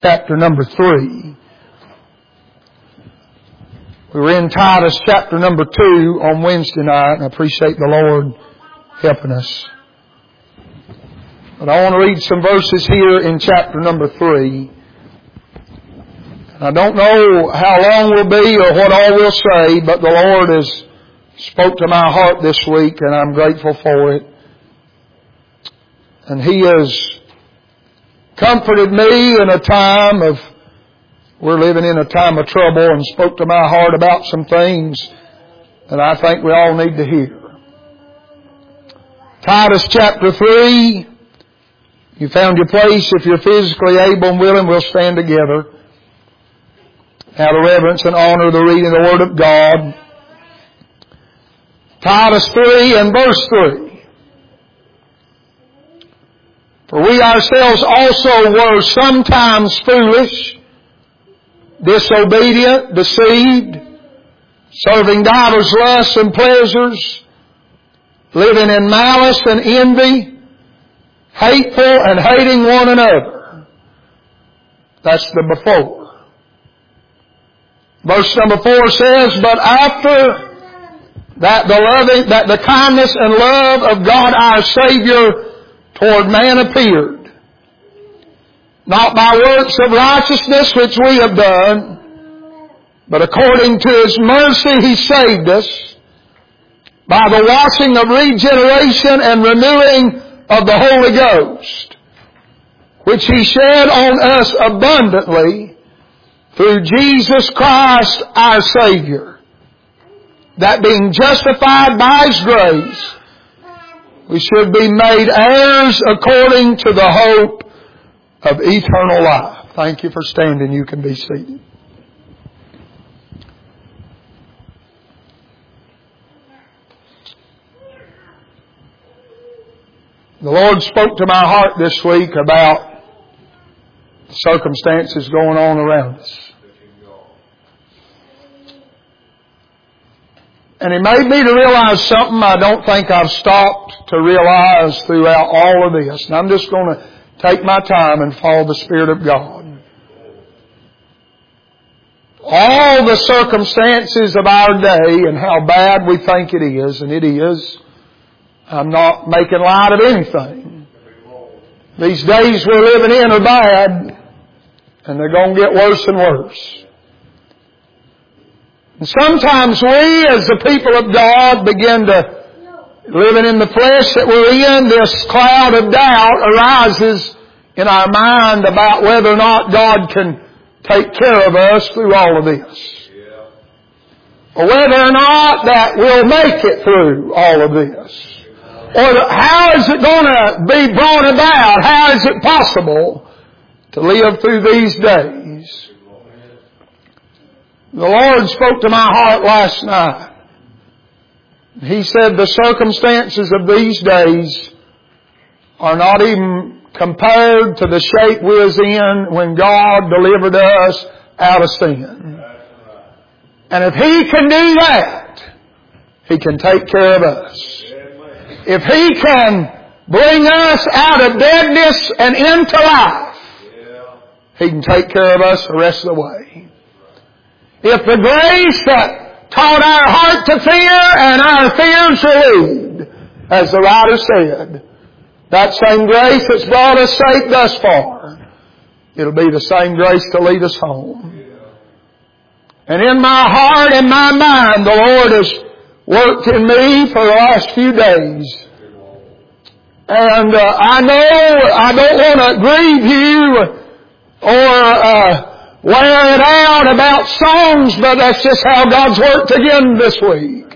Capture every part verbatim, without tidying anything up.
chapter number three. We were in Titus chapter number two on Wednesday night, and I appreciate the Lord helping us. But I want to read some verses here in chapter number three. And I don't know how long we'll be or what all we'll say, but the Lord has spoke to my heart this week, and I'm grateful for it. And He has comforted me in a time of, we're living in a time of trouble, and spoke to my heart about some things that I think we all need to hear. Titus chapter three. You found your place. If you're physically able and willing, we'll stand together out of reverence and honor the reading of the Word of God. Titus three and verse three. For we ourselves also were sometimes foolish, disobedient, deceived, serving divers lusts and pleasures, living in malice and envy, hateful and hating one another. That's the before. Verse number four says, but after that the loving, that the kindness and love of God our Savior toward man appeared, not by works of righteousness which we have done, but according to His mercy He saved us by the washing of regeneration and renewing of the Holy Ghost, which He shed on us abundantly through Jesus Christ our Savior, that being justified by His grace, we should be made heirs according to the hope of eternal life. Thank you for standing. You can be seated. The Lord spoke to my heart this week about the circumstances going on around us. And He made me to realize something I don't think I've stopped to realize throughout all of this. And I'm just going to take my time and follow the Spirit of God. All the circumstances of our day and how bad we think it is, and it is, I'm not making light of anything. These days we're living in are bad, and they're going to get worse and worse. And sometimes we, as the people of God, begin to, living in the flesh that we're in, this cloud of doubt arises in our mind about whether or not God can take care of us through all of this. Or whether or not that we'll make it through all of this. Or how is it going to be brought about? How is it possible to live through these days? The Lord spoke to my heart last night. He said the circumstances of these days are not even compared to the shape we was in when God delivered us out of sin. And if He can do that, He can take care of us. If He can bring us out of deadness and into life, He can take care of us the rest of the way. If the grace that taught our heart to fear and our fears relieved, as the writer said, that same grace that's brought us safe thus far, it'll be the same grace to lead us home. And in my heart and my mind, the Lord has worked in me for the last few days. And uh, I know I don't want to grieve you or uh, wear it out about songs, but that's just how God's worked again this week.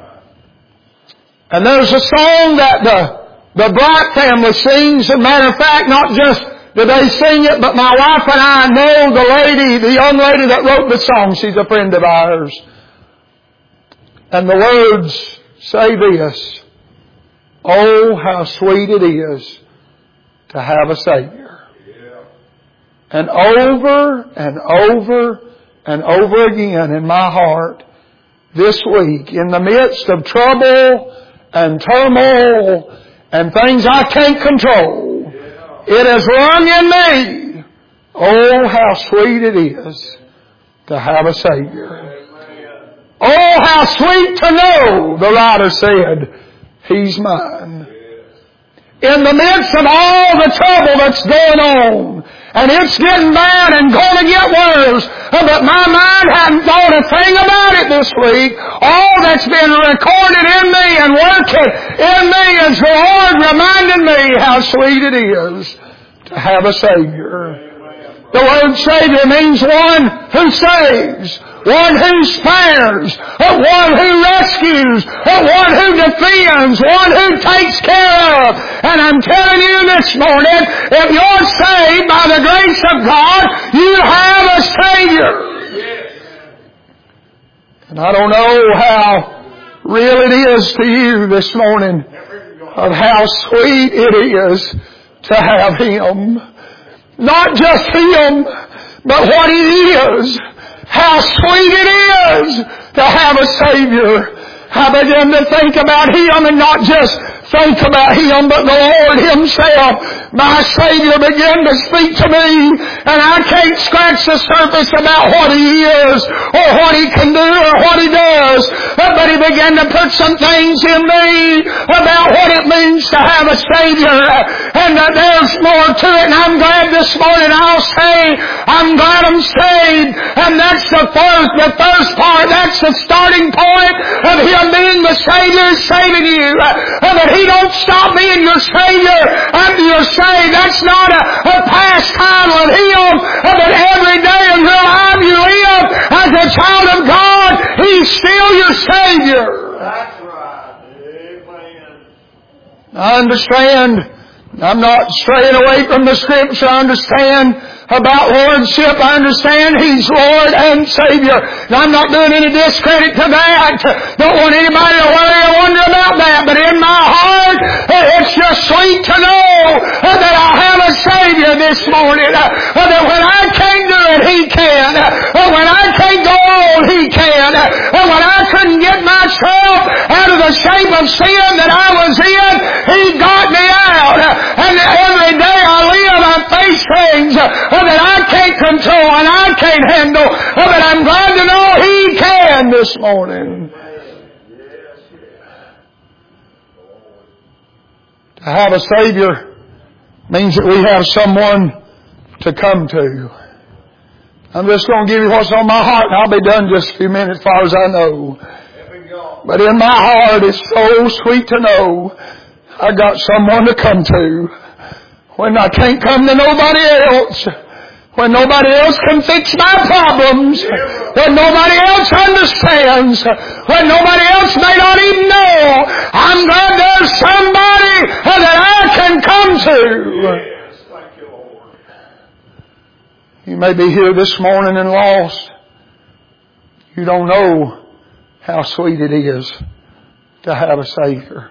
And there's a song that the the Bright family sings. As a matter of fact, not just do they sing it, but my wife and I know the lady, the young lady that wrote the song. She's a friend of ours. And the words say this: oh, how sweet it is to have a Savior. And over and over and over again in my heart this week, in the midst of trouble and turmoil and things I can't control, it has rung in me, Oh, how sweet it is to have a Savior. Oh, how sweet to know, the writer said, He's mine. In the midst of all the trouble that's going on, and it's getting bad and going to get worse, but my mind hadn't thought a thing about it this week. All that's been recorded in me and working in me is the Lord reminding me how sweet it is to have a Savior. The word Savior means one who saves, one who spares, one who rescues, one who defends, one who takes care of. And I'm telling you this morning, if you're saved by the grace of God, you have a Savior. And I don't know how real it is to you this morning of how sweet it is to have Him. Not just Him, but what He is. How sweet it is to have a Savior. I began to think about Him and not just think about Him, but the Lord Himself, my Savior, began to speak to me, and I can't scratch the surface about what He is, or what He can do, or what He does, but He began to put some things in me about what it means to have a Savior, and uh, there's more to it, and I'm glad this morning I'll say, I'm glad I'm saved, and that's the first, the first part, that's the starting point of Him being the Savior, saving you, uh, that He don't stop being your Savior after you're saved. That's not a, a past title of Him, but every day in your life you live as a child of God, He's still your Savior. That's right. Amen. I understand. I'm not straying away from the Scripture. I understand about Lordship. I understand He's Lord and Savior. And I'm not doing any discredit to that. Don't want anybody to worry or wonder about that. But in my heart, it's just sweet to know that I have a Savior this morning. That when I can't do it, He can. When I can't go on, He can. When I couldn't get myself out of the shape of sin that I was in, He got me out. And every day I live, I face things that I can't control and I can't handle. But I'm glad to know He can this morning. To have a Savior means that we have someone to come to. I'm just going to give you what's on my heart, and I'll be done just a few minutes as far as I know. But in my heart, it's so sweet to know I got someone to come to. When I can't come to nobody else. When nobody else can fix my problems. When nobody else understands. When nobody else may not even know. I'm glad there's somebody that I can come to. Yes, thank you, Lord. You may be here this morning and lost. You don't know how sweet it is to have a Savior.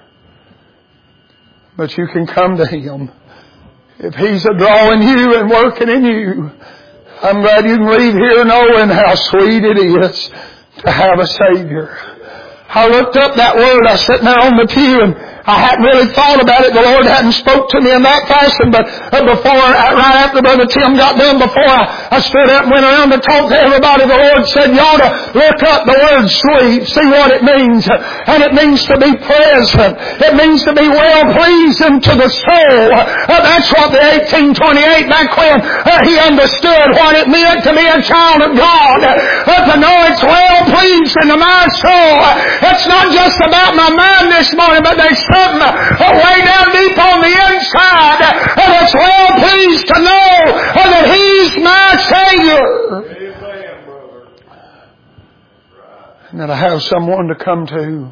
But you can come to Him. If He's a drawing you and working in you, I'm glad you can leave here knowing how sweet it is to have a Savior. I looked up that word. I was sitting there on the pew and I hadn't really thought about it. The Lord hadn't spoke to me in that fashion, but before, right after Brother Tim got done, before I, I stood up and went around to talk to everybody, the Lord said, you ought to look up the word sweet, see what it means. And it means to be present. It means to be well pleasing to the soul. Uh, that's what the eighteen twenty-eight back when uh, he understood what it meant to be a child of God. Uh, to know it's well pleasing to my soul. Uh, it's not just about my mind this morning, but there's something uh, way down deep on the inside uh, that's well pleased to know uh, that He's my Savior. Amen, brother. And that I have someone to come to.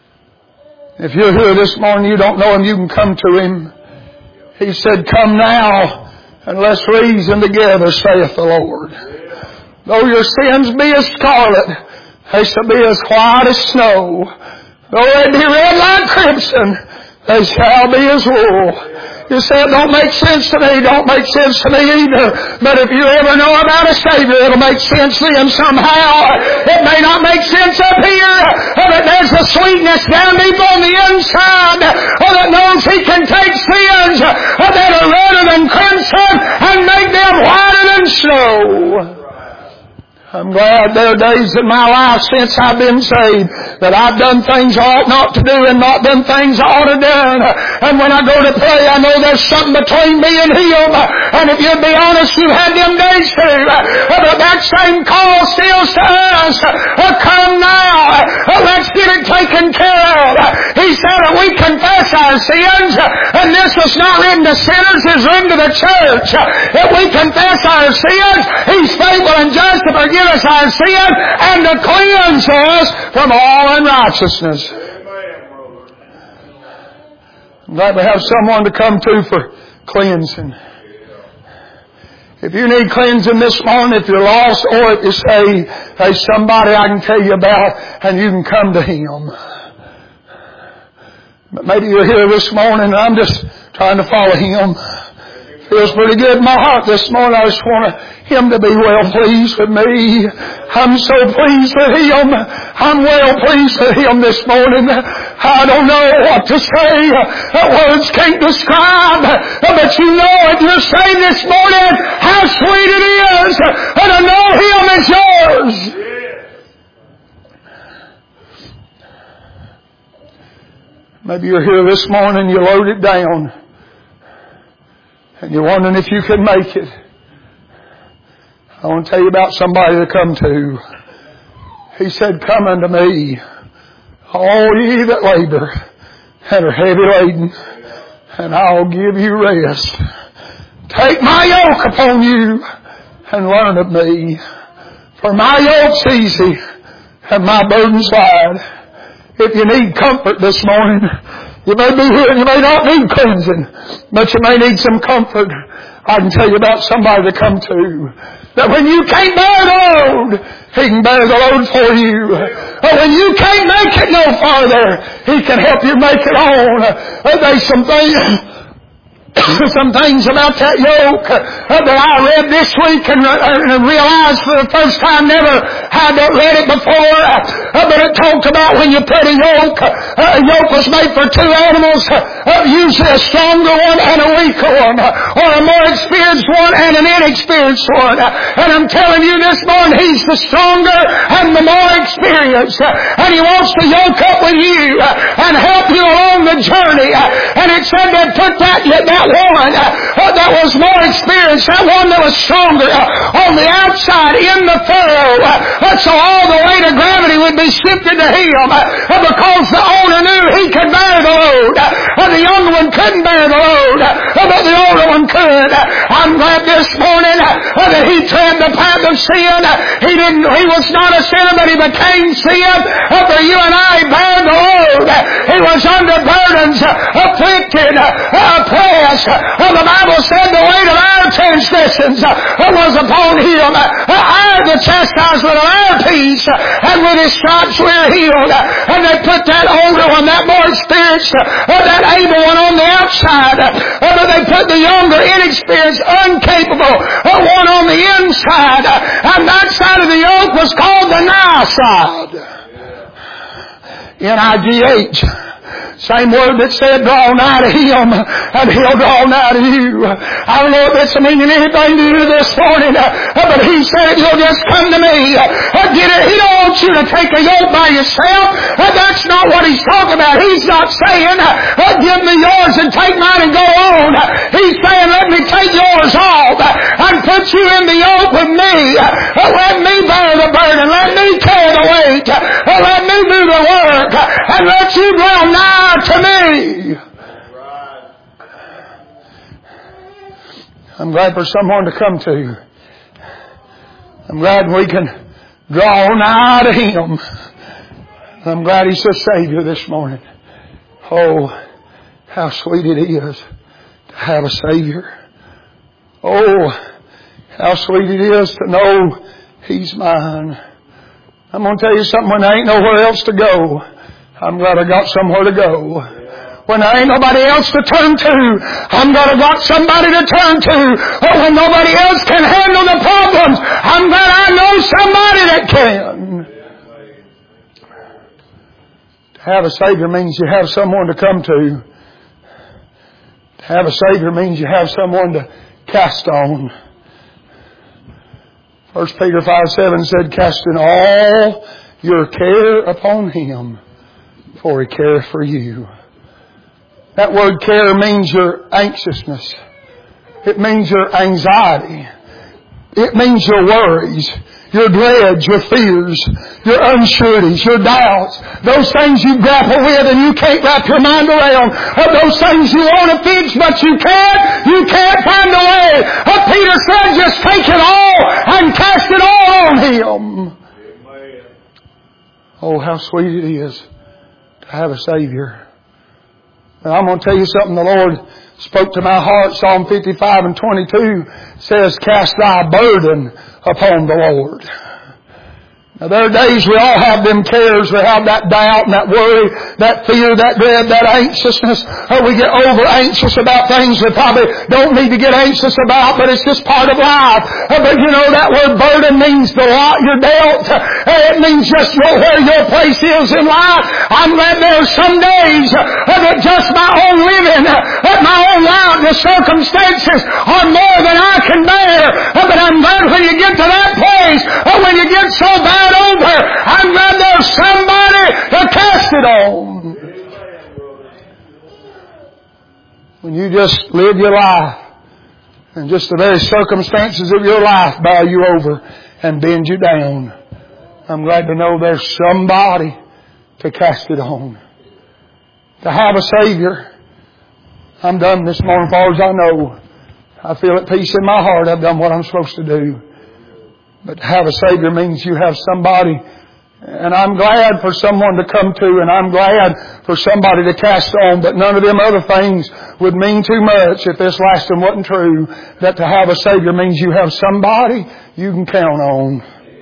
If you're here this morning, you don't know Him, you can come to Him. He said, come now, and let's reason together, saith the Lord. Though your sins be as scarlet, they shall be as white as snow. Though they be red like crimson, they shall be as wool. You say it don't make sense to me. Don't make sense to me either. But if you ever know about a Savior, it'll make sense then somehow. It may not make sense up here, but there's a sweetness down deep on the inside that knows He can take sins that are redder than crimson and make them whiter than snow. I'm glad there are days in my life since I've been saved that I've done things I ought not to do and not done things I ought to do. And when I go to pray, I know there's something between me and Him. And if you'll be honest, you had them days too. But that same call still to us. Come now. Let's get it taken care of. He said that we confess our sins. And this was not written to sinners, it's written to the church. If we confess our sins, He's faithful and just to forgive us our sin and to cleanse us from all unrighteousness. I'm glad we have someone to come to for cleansing. If you need cleansing this morning, if you're lost or if you say, there's somebody I can tell you about and you can come to Him. But maybe you're here this morning and I'm just trying to follow Him. Feels pretty good in my heart this morning. I just want Him to be well pleased with me. I'm so pleased with Him. I'm well pleased with Him this morning. I don't know what to say. Words can't describe. But you know if you're saved this morning, how sweet it is. And to know Him is yours. Maybe you're here this morning, you load it down. And you're wondering if you can make it. I want to tell you about somebody to come to. He said, come unto me, all ye that labor and are heavy laden, and I'll give you rest. Take my yoke upon you and learn of me. For my yoke's easy and my burden's light. If you need comfort this morning, you may be here and you may not need cleansing, but you may need some comfort. I can tell you about somebody to come to. That when you can't bear the load, He can bear the load for you. Or when you can't make it no farther, He can help you make it on. There's some things... Some things about that yoke uh, that I read this week and, uh, and realized for the first time, never had read it before. Uh, but it talked about when you put a yoke, uh, a yoke was made for two animals, uh, usually a stronger one and a weaker one, uh, or a more experienced one and an inexperienced one. Uh, and I'm telling you this morning, He's the stronger and the more experienced. Uh, and He wants to yoke up with you uh, and help you along the journey. Uh, and it said they put that, yet that one uh, that was more experienced, that one that was stronger uh, on the outside in the furrow, uh, so all the weight of gravity would be shifted to him uh, because the owner knew he could bear the load. Uh, the younger one couldn't bear the load, uh, but the older one could. Uh, I'm glad this morning uh, that he tread the path of sin. Uh, he didn't. He was not a sinner, but he became sin uh, for you and I bear the load. Uh, he was under burdens, uh, afflicted, uh, oppressed. Well, the Bible said the weight of our transgressions uh, was upon Him. Uh, our the chastisement of our peace, uh, and with His stripes we're healed. Uh, and they put that older one, that more experienced, uh, that able one on the outside. Uh, but they put the younger, inexperienced, incapable uh, one on the inside. Uh, and that side of the yoke was called the nigh side. N I G H. Same word that said, draw nigh to Him, and He'll draw nigh to you. I don't know if it's meaning anything to you this morning, but He said, if you'll just come to me, get it. He don't want you to take a yoke by yourself. That's not what He's talking about. He's not saying, give me yours and take mine and go on. He's saying, let me take yours off and put you in the yoke with me. Let me bear the burden. Let me carry the weight. Let me do the work. And let you dwell nigh to me. I'm glad for someone to come to. I'm glad we can draw nigh to Him. I'm glad He's the Savior this morning. Oh, how sweet it is to have a Savior. Oh, how sweet it is to know He's mine. I'm going to tell you something, when there ain't nowhere else to go, I'm glad I got somewhere to go. When there ain't nobody else to turn to, I'm going to got somebody to turn to. Or when nobody else can handle the problems, I'm glad I know somebody that can. To have a Savior means you have someone to come to. To have a Savior means you have someone to cast on. First Peter five seven said, casting all your care upon Him, for He careth for you. That word care means your anxiousness. It means your anxiety. It means your worries, your dreads, your fears, your unsureties, your doubts. Those things you grapple with and you can't wrap your mind around. Those things you want to fix but you can't. You can't find a way. But Peter said, just take it all and cast it all on Him. Oh, how sweet it is to have a Savior. Now, I'm going to tell you something the Lord spoke to my heart. Psalm fifty-five and twenty-two says, cast thy burden upon the Lord. Now, there are days we all have them cares. We have that doubt and that worry, that fear, that dread, that anxiousness. Or we get over anxious about things we probably don't need to get anxious about, but it's just part of life. But you know, that word burden means the lot you're dealt. It means just where your place is in life. I'm glad there are some days that just my own living, that my own life, the circumstances are more than I can bear. But I'm glad when you get to that place, or when you get so bad over, I'm glad there's somebody to cast it on. When you just live your life and just the very circumstances of your life bow you over and bend you down, I'm glad to know there's somebody to cast it on. To have a Savior. I'm done this morning as far as I know. I feel at peace in my heart. I've done what I'm supposed to do. But to have a Savior means you have somebody. And I'm glad for someone to come to, and I'm glad for somebody to cast on, but none of them other things would mean too much if this last one wasn't true. That to have a Savior means you have somebody you can count on.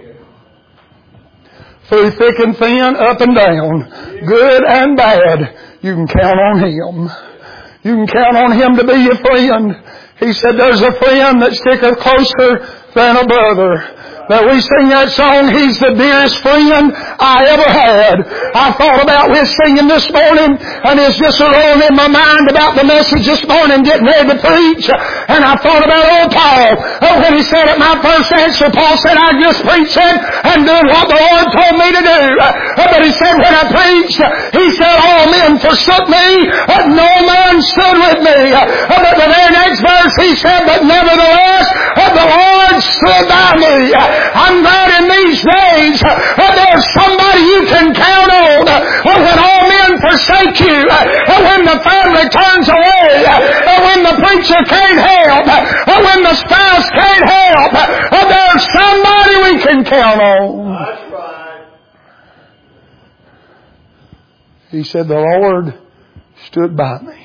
Through thick and thin, up and down, good and bad, you can count on Him. You can count on Him to be your friend. He said there's a friend that sticketh closer than a brother. That we sing that song, He's the dearest friend I ever had. I thought about this singing this morning, and it's just rolling in my mind about the message this morning, getting ready to preach. And I thought about old Paul. Oh, when he said at my first answer, Paul said, I just preaching and doing what the Lord told me to do. But he said, when I preached, he said, all men forsook me, but no man stood with me. But the very next verse he said, but nevertheless, the Lord stood by me. I'm glad in these days that there's somebody you can count on. When all men forsake you, when the family turns away, when the preacher can't help, when the spouse can't help, there's somebody we can count on. That's right. He said, the Lord stood by me.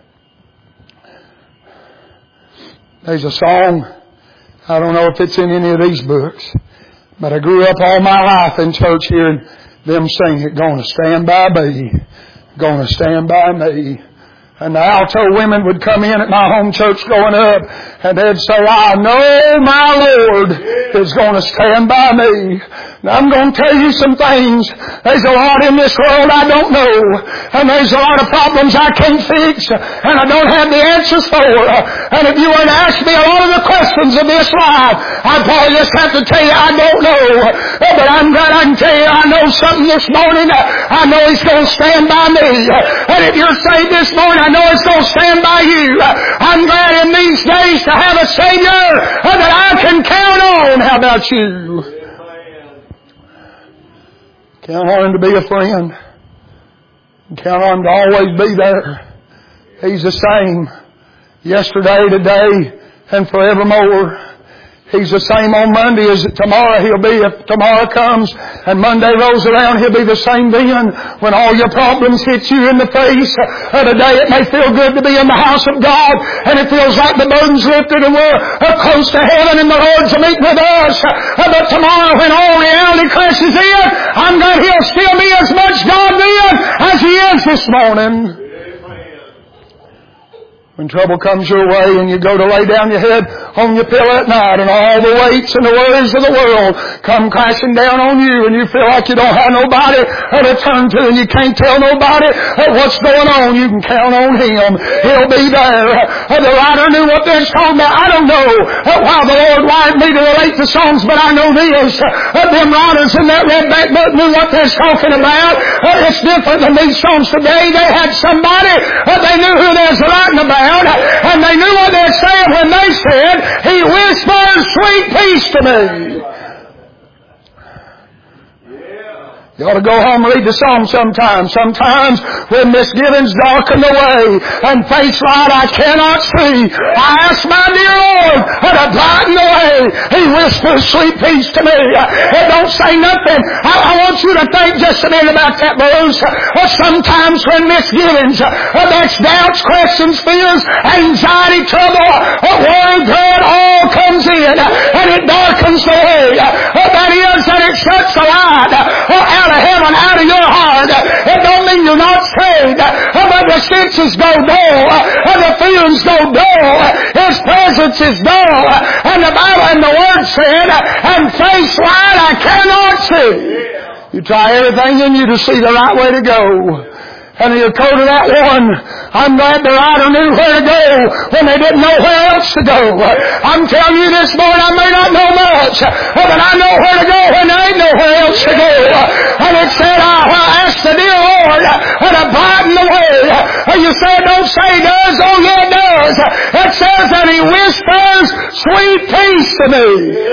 There's a song, I don't know if it's in any of these books, but I grew up all my life in church hearing them sing it, gonna stand by me, gonna stand by me. And the alto women would come in at my home church growing up, and they'd say, I know my Lord is going to stand by me. Now I'm going to tell you some things. There's a lot in this world I don't know, and there's a lot of problems I can't fix, and I don't have the answers for. And if you were to ask me a lot of the questions of this life, I'd probably just have to tell you I don't know. But I'm glad I can tell you I know something this morning. I know He's going to stand by me. And if you're saved this morning, I know It's going to stand by you. I'm glad in these days to have a Savior that I can count on. How about you? Count on Him to be a friend. Count on Him to always be there. He's the same yesterday, today, and forevermore. He's the same on Monday as tomorrow He'll be. If tomorrow comes and Monday rolls around, He'll be the same then. When all your problems hit you in the face, uh, today it may feel good to be in the house of God, and it feels like the burden's lifted and we're uh, close to heaven and the Lord's meeting with us. Uh, but tomorrow when all reality crashes in, I'm glad He'll still be as much God then as He is this morning. When trouble comes your way and you go to lay down your head on your pillow at night and all the weights and the worries of the world come crashing down on you and you feel like you don't have nobody to turn to and you can't tell nobody what's going on, you can count on Him. He'll be there. The writer knew what they're talking about. I don't know why the Lord wired me to relate the songs, but I know this. Them writers in that red back book knew what they're talking about. It's different than these songs today. They had somebody, they knew who they was writing about. And they knew what they were saying when they said, He whispers sweet peace to me. You ought to go home and read the Psalm sometimes. Sometimes when misgivings darken the way and face light I cannot see, I ask my dear Lord to brighten the way. He whispers sweet peace to me. It don't say nothing. I, I want you to think just a minute about that, Bruce. Sometimes when misgivings, that's doubts, questions, fears, anxiety, trouble, worry, dread, all comes in and it darkens the way. That is that it shuts the light out of heaven, out of your heart. It don't mean you're not saved, but the senses go dull, and the feelings go dull. His presence is dull, and the Bible and the Word said, and face light I cannot see. You try everything in you to see the right way to go. And you go to that one. I'm glad the writer knew where to go when they didn't know where else to go. I'm telling you this morning, I may not know much, but I know where to go when there ain't nowhere else to go. And it said, I asked the dear Lord to brighten the way. You say it don't say He does. Oh, yeah, it does. It says that He whispers sweet peace to me.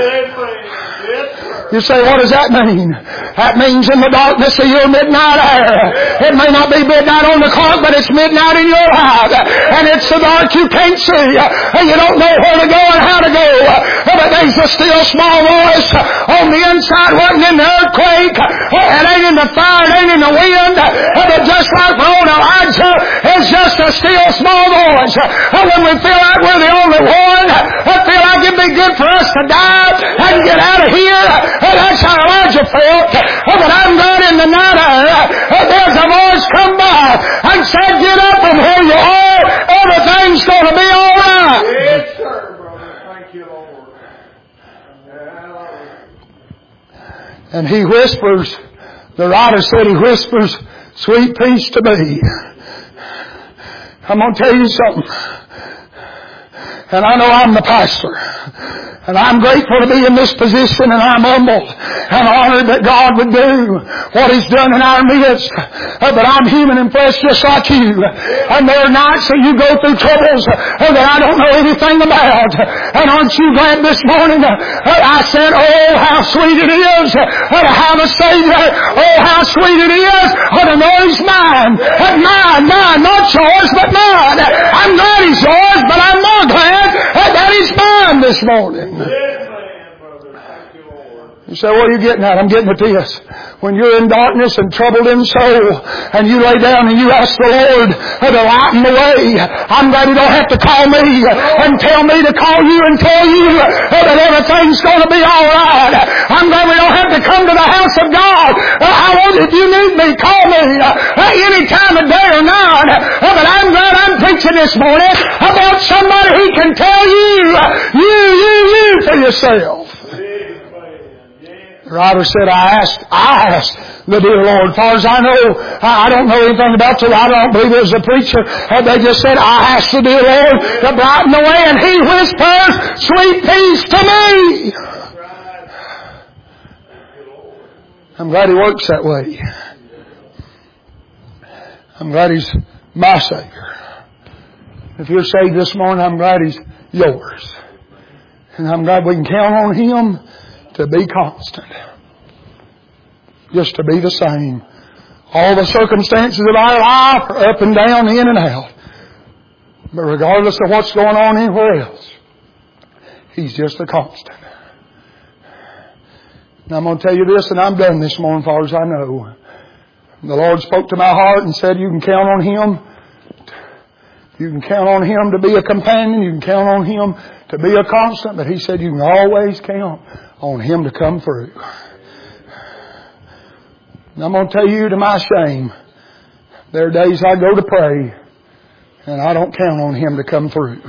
You say, what does that mean? That means in the darkness of your midnight hour. It may not be midnight on the clock, but it's midnight in your life. And it's so dark you can't see. And you don't know where to go and how to go. But there's a still small voice on the inside. Wasn't in the earthquake. It ain't in the fire. It ain't in the wind. But just like for old Elijah, it's just a still small voice. And when we feel like we're the only one, I feel like it'd be good for us to die and get out of here. That's how Elijah felt. But I'm glad in the night hour, there's a voice come by and said, get up from where you are. Everything's going to be all right. Yes, sir, brother. Thank you, Lord. And He whispers, the writer said He whispers sweet peace to me. I'm going to tell you something. And I know I'm the pastor. And I'm grateful to be in this position, and I'm humbled and honored that God would do what He's done in our midst. Uh, but I'm human and flesh just like you. And there are nights that you go through troubles uh, that I don't know anything about. And aren't you glad this morning? Uh, I said, oh, how sweet it is uh, to have a Savior. Oh, how sweet it is uh, to know He's mine. Uh, mine, mine, not yours, but mine. I'm glad He's yours, but I'm more glad uh, that He's mine this morning. You say, what are you getting at? I'm getting at this. When you're in darkness and troubled in soul, and you lay down and you ask the Lord to lighten the way, I'm glad He don't have to call me and tell me to call you and tell you that everything's going to be all right. I'm glad we don't have to come to the house of God. I want, if you need me, call me any time of day or night. But I'm glad I'm preaching this morning about somebody who can tell you, you, you, you for yourself. The writer said, I asked, I asked the dear Lord. As far as I know, I don't know anything about the writer. I don't believe it was a preacher. They just said, I asked the dear Lord to brighten the way, and He whispers sweet peace to me. I'm glad He works that way. I'm glad He's my Savior. If you're saved this morning, I'm glad He's yours. And I'm glad we can count on Him to be constant. Just to be the same. All the circumstances of our life are up and down, in and out. But regardless of what's going on anywhere else, He's just a constant. And I'm going to tell you this, and I'm done this morning as far as I know. The Lord spoke to my heart and said, you can count on Him. You can count on Him to be a companion. You can count on Him to be a constant. But He said you can always count on Him to come through. And I'm going to tell you to my shame, there are days I go to pray And I don't count on Him to come through.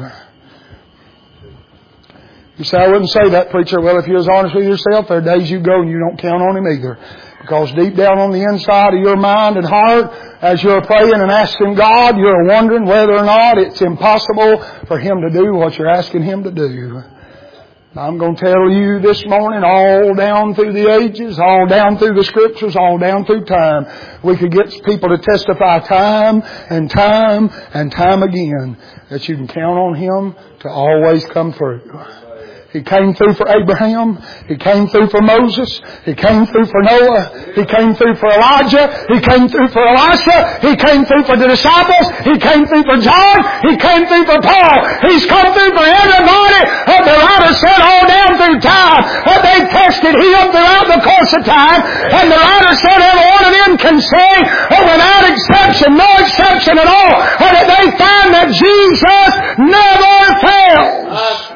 You say, I wouldn't say that, preacher. Well, if you're as honest with yourself, there are days you go and you don't count on Him either. Because deep down on the inside of your mind and heart, as you're praying and asking God, you're wondering whether or not it's impossible for Him to do what you're asking Him to do. I'm going to tell you this morning, all down through the ages, all down through the Scriptures, all down through time, we could get people to testify time and time and time again that you can count on Him to always come through. He came through for Abraham. He came through for Moses. He came through for Noah. He came through for Elijah. He came through for Elisha. He came through for the disciples. He came through for John. He came through for Paul. He's come through for everybody. And the writer said all down through time that they tested Him throughout the course of time. And the writer said every one of them can say, oh, without exception, no exception at all, that they find that Jesus never fails.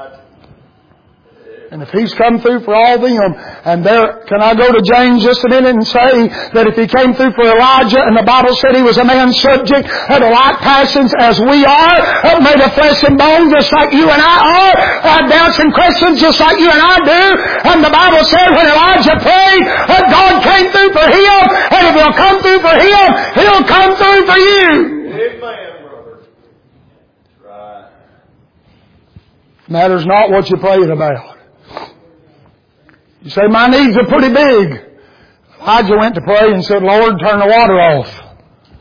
And if He's come through for all them, and there, can I go to James just a minute and say that if He came through for Elijah, and the Bible said he was a man subject to the like passions as we are, made of flesh and bone just like you and I are, uh, doubts and questions just like you and I do, and the Bible said when Elijah prayed, that God came through for him, and if He'll come through for him, He'll come through for you. Amen, brother. Right. Matters not what you're praying about. You say, my needs are pretty big. Elijah went to pray and said, Lord, turn the water off.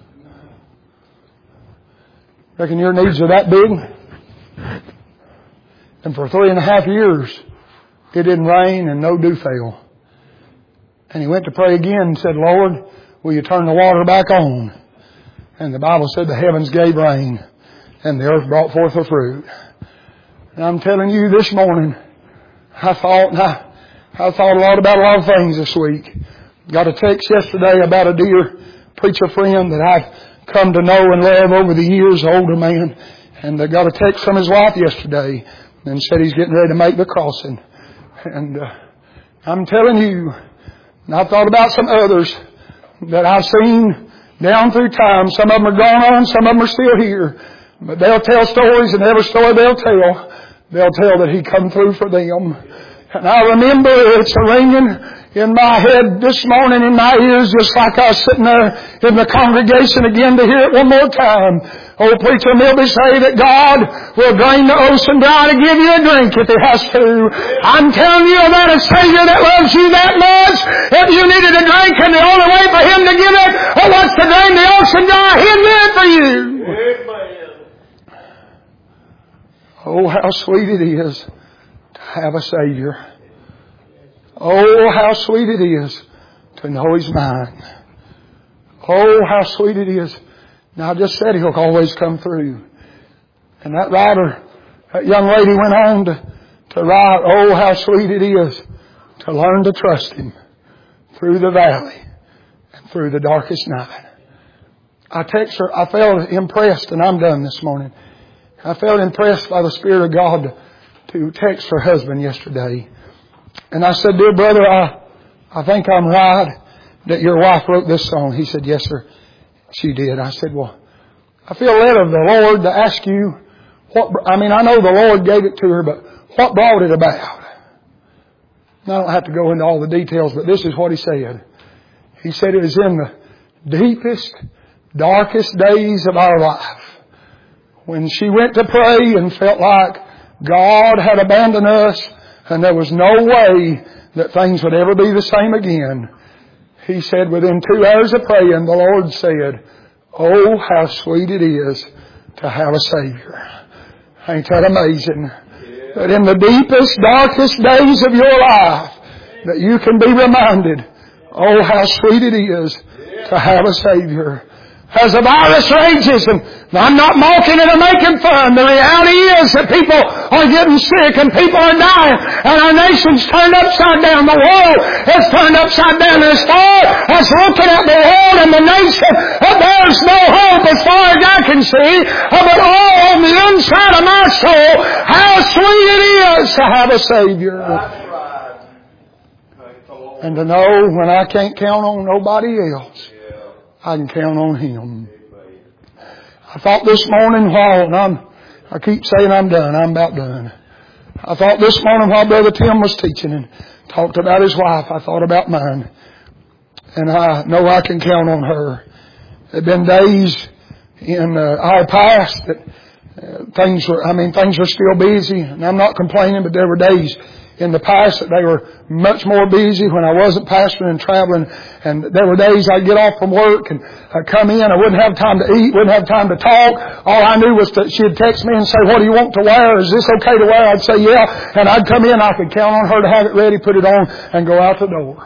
Reckon your needs are that big? And for three and a half years, it didn't rain and no dew fell. And he went to pray again and said, Lord, will you turn the water back on? And the Bible said the heavens gave rain and the earth brought forth her fruit. And I'm telling you this morning, I thought, and I, I thought a lot about a lot of things this week. Got a text yesterday about a dear preacher friend that I've come to know and love over the years, an older man. And I got a text from his wife yesterday and said he's getting ready to make the crossing. And uh, I'm telling you, and I've thought about some others that I've seen down through time. Some of them are gone on, some of them are still here. But they'll tell stories, and every story they'll tell, they'll tell that He come through for them. And I remember it's ringing in my head this morning in my ears, just like I was sitting there in the congregation again to hear it one more time. Old preacher Milby say that God will drain the ocean dry to give you a drink if He has to. I'm telling you about a Savior that loves you that much. If you needed a drink and the only way for Him to give it was to drain the ocean dry, He'd do it for you. Oh, how sweet it is to have a Savior. Oh, how sweet it is to know He's mine. Oh, how sweet it is. Now, I just said He'll always come through. And that writer, that young lady went on to, to write, oh, how sweet it is to learn to trust Him through the valley and through the darkest night. I text her, I felt impressed, and I'm done this morning. I felt impressed by the Spirit of God to, to text her husband yesterday. And I said, dear brother, I, I think I'm right that your wife wrote this song. He said, yes, sir, she did. I said, well, I feel led of the Lord to ask you what, I mean, I know the Lord gave it to her, but what brought it about? And I don't have to go into all the details, but this is what he said. He said it was in the deepest, darkest days of our life, when she went to pray and felt like God had abandoned us and there was no way that things would ever be the same again. He said within two hours of praying, the Lord said, oh, how sweet it is to have a Savior. Ain't that amazing? That in the deepest, darkest days of your life, that you can be reminded, oh, how sweet it is to have a Savior. As the virus rages, and I'm not mocking it or making fun, the reality is that people are getting sick and people are dying, and our nation's turned upside down. The world is turned upside down. As far as looking at the world and the nation, there's no hope as far as I can see. But all on the inside of my soul, how sweet it is to have a Savior. And to know when I can't count on nobody else, I can count on Him. I thought this morning while, and I'm, I keep saying I'm done, I'm about done. I thought this morning while Brother Tim was teaching and talked about his wife, I thought about mine. And I know I can count on her. There have been days in uh, our past that uh, things were, I mean, things were still busy. And I'm not complaining, but there were days in the past that they were much more busy when I wasn't pastoring and traveling. And there were days I'd get off from work and I'd come in. I wouldn't have time to eat, wouldn't have time to talk. All I knew was that she'd text me and say, what do you want to wear? Is this okay to wear? I'd say, yeah. And I'd come in. I could count on her to have it ready, put it on, and go out the door.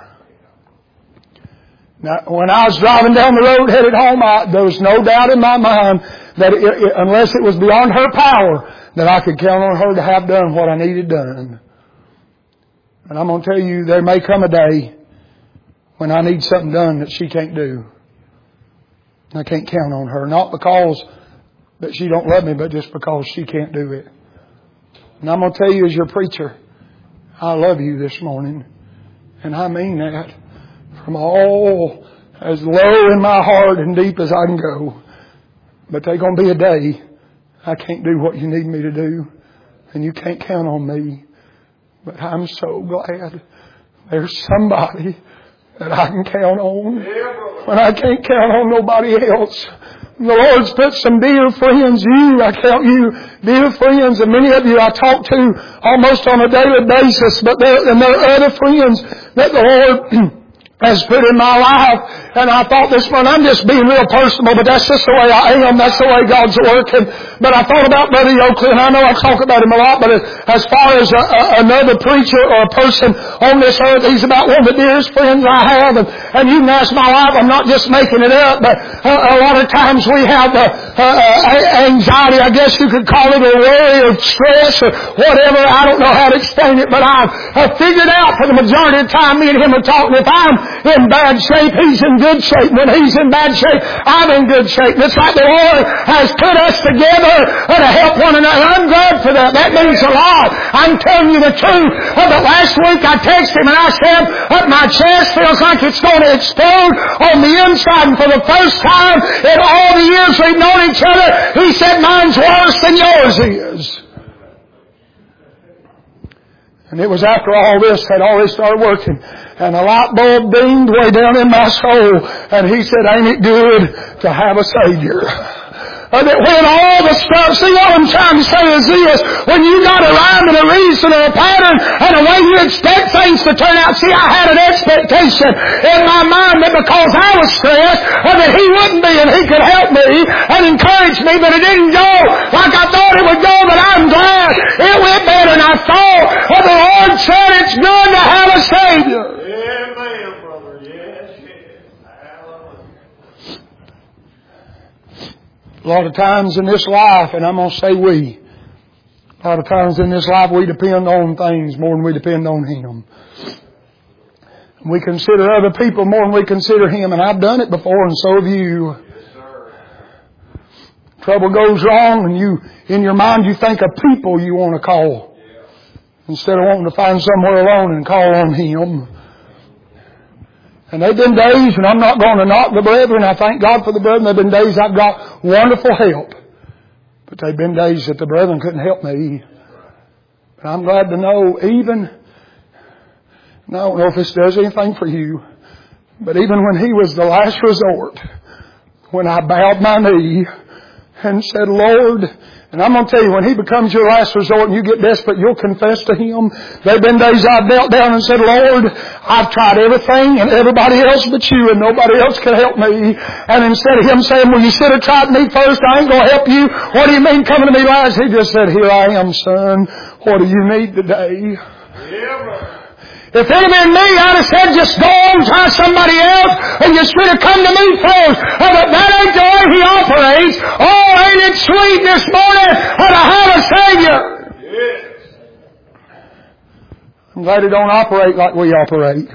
Now, when I was driving down the road headed home, I, there was no doubt in my mind that it, it, unless it was beyond her power, that I could count on her to have done what I needed done. And I'm going to tell you, there may come a day when I need something done that she can't do. I can't count on her. Not because that she don't love me, but just because she can't do it. And I'm going to tell you as your preacher, I love you this morning. And I mean that from all as low in my heart and deep as I can go. But there's going to be a day I can't do what you need me to do. And you can't count on me. But I'm so glad there's somebody that I can count on when I can't count on nobody else. The Lord's put some dear friends, you, I count you dear friends, and many of you I talk to almost on a daily basis, but there, and there are other friends that the Lord has put in my life. And I thought this one, I'm just being real personal, but that's just the way I am. That's the way God's working. But I thought about Brother Oakley, and I know I talk about him a lot, but as far as a, a, another preacher or a person on this earth, he's about one of the dearest friends I have. And, and you can ask my wife, I'm not just making it up, but uh, a lot of times we have uh, uh, anxiety, I guess you could call it, or worry or stress or whatever. I don't know how to explain it, but I've, I've figured out for the majority of the time me and him are talking, if I'm in bad shape, he's in good shape. When he's in bad shape, I'm in good shape. It's like the Lord has put us together to help one another. I'm glad for that. That means a lot. I'm telling you the truth. But last week I texted him and I said, my chest feels like it's going to explode on the inside. And for the first time in all the years we've known each other, he said, mine's worse than yours is. And it was after all this had already started working. And a light bulb beamed way down in my soul. And he said, ain't it good to have a Savior? Uh, that when all the stuff, see what I'm trying to say is this, when you got a rhyme and a reason or a pattern and a way you expect things to turn out, see, I had an expectation in my mind that because I was stressed, uh, that he wouldn't be and he could help me and encourage me, but it didn't go like I thought it would go, but I'm glad it went better than I thought. Uh, the Lord said it's good to have a Savior. Amen, brother. Yes, yes. Hallelujah. A lot of times in this life, and I'm going to say we, a lot of times in this life we depend on things more than we depend on Him. We consider other people more than we consider Him, and I've done it before, and so have you. Yes, sir. Trouble goes wrong, and you, in your mind, you think of people you want to call. Yeah. Instead of wanting to find somewhere alone and call on Him. And there have been days, and I'm not going to knock the brethren. I thank God for the brethren. There have been days I've got wonderful help. But there have been days that the brethren couldn't help me. But I'm glad to know even, and I don't know if this does anything for you, but even when He was the last resort, when I bowed my knee and said, Lord, and I'm going to tell you, when He becomes your last resort and you get desperate, you'll confess to Him. There have been days I've knelt down and said, Lord, I've tried everything and everybody else but you, and nobody else can help me. And instead of Him saying, well, you should have tried me first, I ain't going to help you. What do you mean coming to me last? He just said, here I am, son. What do you need today? Yeah, brother. If it had been me, I'd have said, just go and try somebody else, and you should have come to me first. Oh, but that ain't the way He operates. Oh, ain't it sweet this morning to have a Savior? Yes. I'm glad He don't operate like we operate.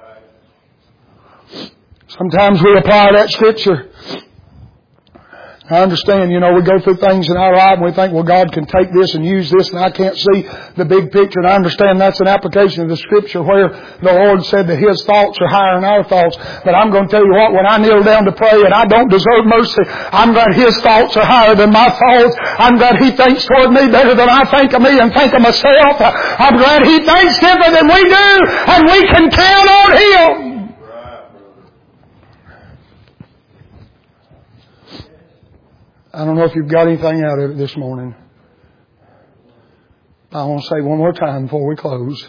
Sometimes we apply that scripture. I understand, you know, we go through things in our life and we think, well, God can take this and use this and I can't see the big picture. And I understand that's an application of the Scripture where the Lord said that His thoughts are higher than our thoughts. But I'm going to tell you what, when I kneel down to pray and I don't deserve mercy, I'm glad His thoughts are higher than my thoughts. I'm glad He thinks toward me better than I think of me and think of myself. I'm glad He thinks different than we do and we can count on Him. I don't know if you've got anything out of it this morning. I want to say one more time before we close.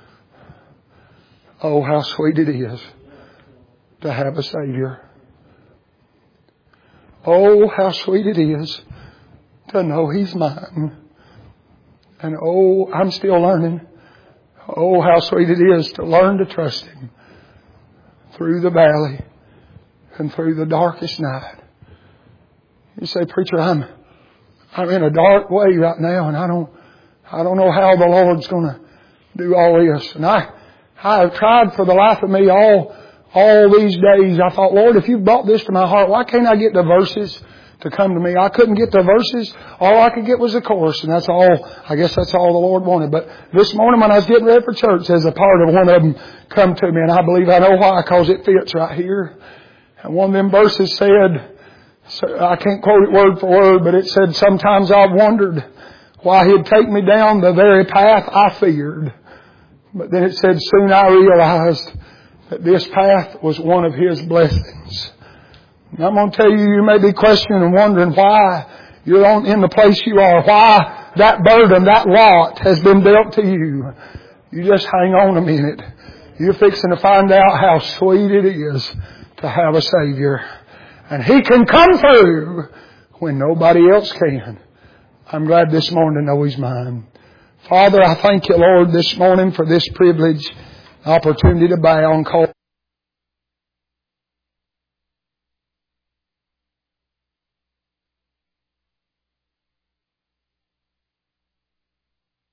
Oh, how sweet it is to have a Savior. Oh, how sweet it is to know He's mine. And oh, I'm still learning. Oh, how sweet it is to learn to trust Him through the valley and through the darkest night. You say, preacher, I'm I'm in a dark way right now, and I don't I don't know how the Lord's going to do all this. And I I have tried for the life of me all all these days. I thought, Lord, if you've brought this to my heart, why can't I get the verses to come to me? I couldn't get the verses. All I could get was the chorus, and that's all. I guess that's all the Lord wanted. But this morning when I was getting ready for church, there's a part of one of them come to me, and I believe I know why, because it fits right here. And one of them verses said, so I can't quote it word for word, but it said, sometimes I've wondered why He'd take me down the very path I feared. But then it said, soon I realized that this path was one of His blessings. And I'm going to tell you, you may be questioning and wondering why you're on, in the place you are, why that burden, that lot has been dealt to you. You just hang on a minute. You're fixing to find out how sweet it is to have a Savior. And He can come through when nobody else can. I'm glad this morning to know He's mine. Father, I thank You, Lord, this morning for this privilege, opportunity to bow and call.